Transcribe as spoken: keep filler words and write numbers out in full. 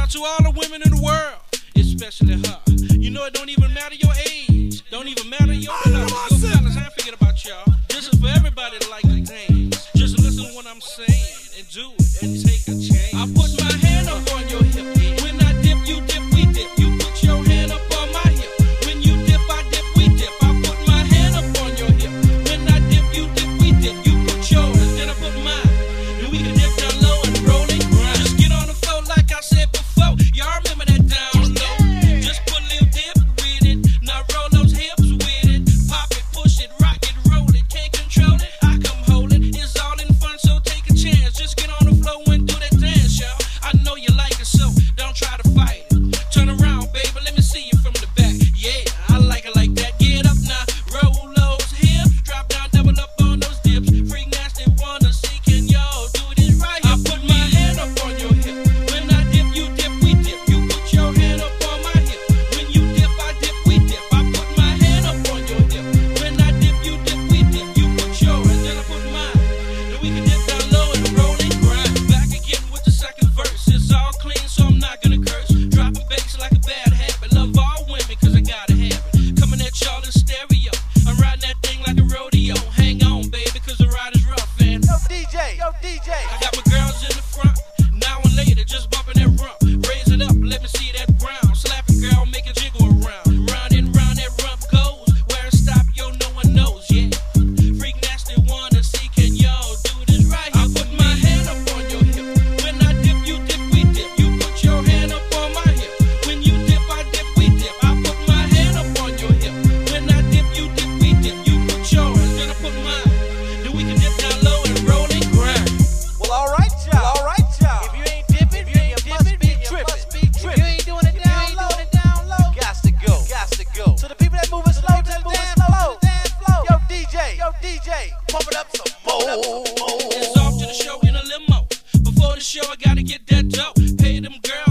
to all the women in the world, especially her. You know it don't even matter your age, don't even matter your color. Yo, fellas, I ain't forget about y'all. This is for everybody that like to dance. Just listen to what I'm saying and do it and take a chance. I put my hand up on your hip. When I dip, you dip, we dip. You put your hand up on my hip. When you dip, I dip, we dip. I put my hand up on your hip. When I dip, you dip, we dip. You put yours, then I put mine. And we can dip down low and roll and grind. Just get on the floor like I said before. Y'all remember that down low? Just put a little dip with it. Now roll those hips with it. Pop it, push it, rock it, roll it. Can't control it, I come hold it. It's all in fun, so take a chance. Just get on the floor and do that dance, y'all. I know you like it, so don't try to fight it. Turn around, baby, let me see you from the back. Yeah, I like it like that. Get up now, roll those hips. Drop down, double up on those dips. Freak nasty, wanna see, can y'all do this right? I put my hand up on your hip. When I dip, you dip, we dip. You put your hand up on my hip. When you dip, I dip, we dip. I put my hand up on your hip. When I dip, you dip, we dip. You put yours, then I put mine. Then we can dip down low and roll and grind. Back again with the second verse. It's all clean, so I'm not gonna curse. Dropping bass like a bad habit. Love all women, cause I gotta have it. Coming at y'all in stereo. I'm riding that thing like a rodeo. Hang on, baby, cause the ride is rough. And Yo, D J, yo, D J. I got my girls in the front. Now and later, just bumping that rump. Raise it up, let me see that ground. Slap it, girl, make it jiggle around. Round and round that rump goes. Where it stop, yo, no one knows, yeah. Freak nasty, wanna see, can y'all do this right? I put my hand up on your hip. When I dip, you dip, we dip. You put your hand up on my hip. When you dip, I dip, we dip. I put my hand up on your hip. When I dip, you dip, we dip. You put yours, then I put mine. Then we can dip down low and roll and grind. Well, all right, y'all. All right, y'all. If you ain't dipping, if you ain't dipping, must be tripping. If you ain't doing it down low, doing it down low, gots to go, gots to go. To the people that moving slow, to the dance floor, dance floor. Yo, D J, yo, D J, pump it up some more. It's off to the show in a limo. Before the show, I gotta get that dough. Pay them girls.